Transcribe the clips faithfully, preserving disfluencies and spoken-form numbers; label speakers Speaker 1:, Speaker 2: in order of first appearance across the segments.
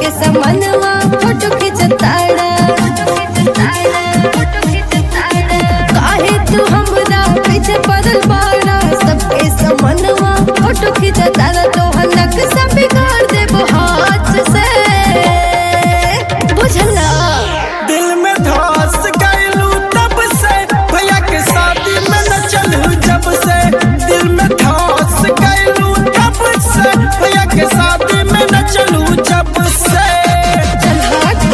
Speaker 1: सबके समनवा फोटो खिंचताड़ा काहे तू हमरा पीछे पड़ल बाड़ा सबके समनवा फोटो खिंचताड़ा तोहर नक्शा बिगाड़ देबो हाथ से बुझला
Speaker 2: दिल में धस गइलू तब से भैया के शादी में न चलू जब से दिल में धस गइलू तब से भैया के शादी में न चलू जब से
Speaker 1: चल हट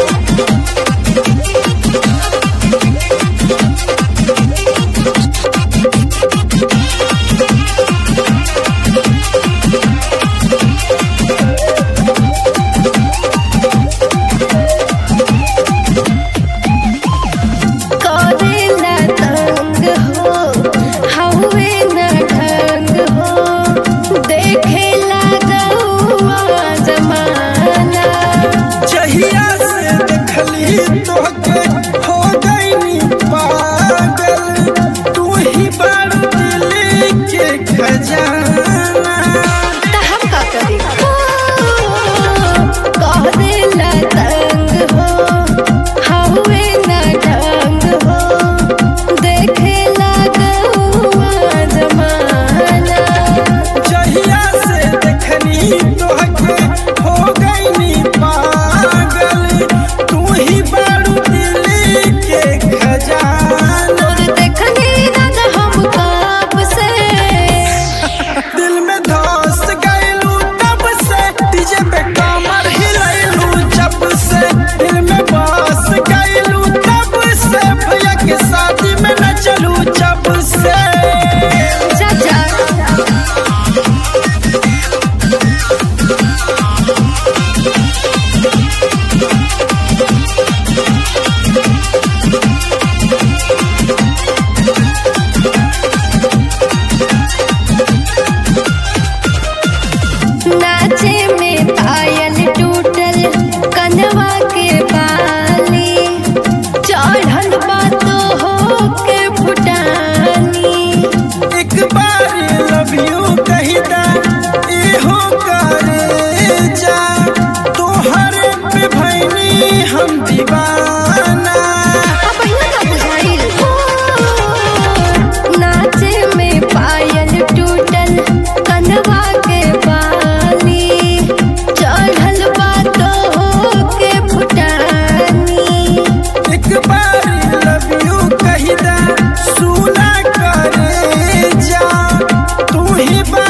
Speaker 1: करेला तंग हो हवे न ढंग हो देखेला गौआ जमाना
Speaker 2: जहिया से देखली तोहके हो गइनी पागल तू ही बड़ दिल के खजाना
Speaker 1: त हम का करी करेला तंग हो हवे न ढंग हो देखेला गौआ जमाना
Speaker 2: जहिया से देखनी तोहके हो गइनी पागल तू ही बड़ दिल के खजाना
Speaker 1: तोर देखनी ना हम कब से
Speaker 2: दिल में धस गइलू तब से डीजे पे कमर हिलैलू जब से दिल में बस गइलू तब से भैया के शादी में न चलू जब से
Speaker 1: चाचा नाचे में पायल टूटल कनवा के बाली चढ़ल बातो हो के फुटानी
Speaker 2: एक बार लव यू कही दा इहो करे जा तोहर पे भइनी हम दीवाना
Speaker 1: अब पहिला का बुझाइल नाचे में पायल टूटल कनवा के बाली चढ़ल बातो हो के फुटानी
Speaker 2: एक बार लव यू कही दा सुना करे जा तू ही